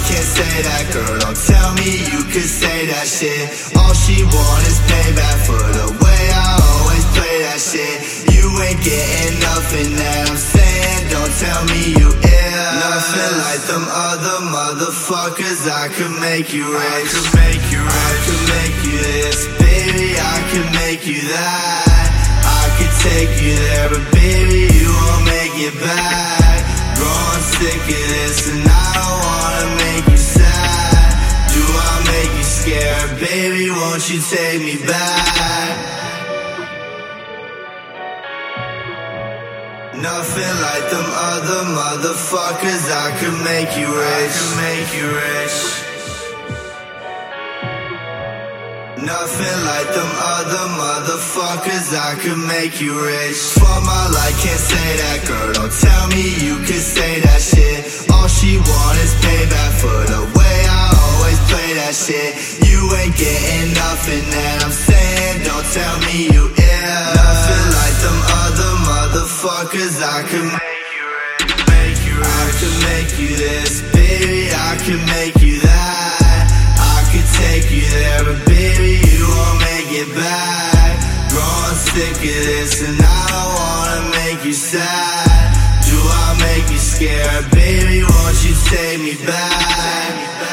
can't say that, girl. Don't tell me you could say that shit. All she want is payback for the way I always play that shit. You ain't getting nothing that I'm saying. Don't tell me you ill. Nothing like them other motherfuckers. I could make you rich. I could make you rich. I could make you this, baby. I could make you that. I could take you there, but baby, you won't make it back. Growing sick of this, and I don't wanna make you sad. Do I make you scared, baby? Won't you take me back? Nothing like them other motherfuckers. I could make you rich. I could make you rich. Nothing like them other motherfuckers. I could make you rich. For my life, can't say that, girl. Don't tell me you could say that shit. All she want is payback for the way I always play that shit. You ain't getting nothing that I'm saying. Don't tell me you ill. Nothing like them other motherfuckers. I could make you rich, make you rich. I could make you this, baby. I could make you that. I could take you there, but baby, you won't make it back. Growing sick of this, and I don't wanna make you sad. Do I make you scared, baby? Won't you take me back?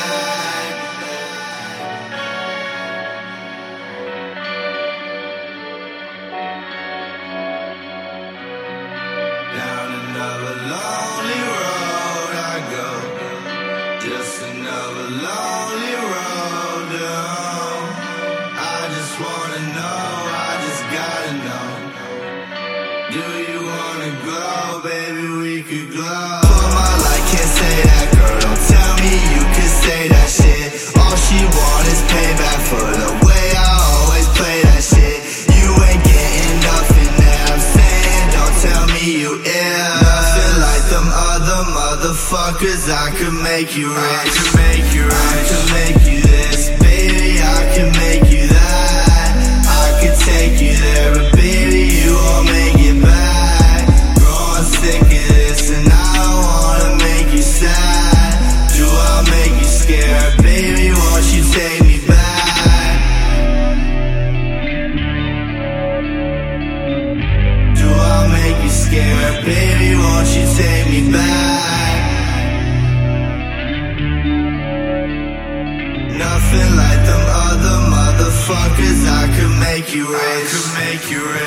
Down another lonely road I go, just another lonely road down. I just wanna know, I just gotta know. Do you wanna go, baby? We could go. For my life, can't say that, girl. Don't tell me you could say that shit. All she want is payback for the way I always play that shit. You ain't getting nothing that I'm saying. Don't tell me you ill. Nothing like them other motherfuckers. I could make you rich. I could make you rich. I could make you this, baby. I could make you that. I could take you there, but baby, you won't make it back. Growing sick of this, and I don't wanna make you sad. Do I make you scared, baby? Won't you take me back? Do I make you scared, baby? Won't you take me back? Nothing like them other motherfuckers. I could make you rich. I could make you rich.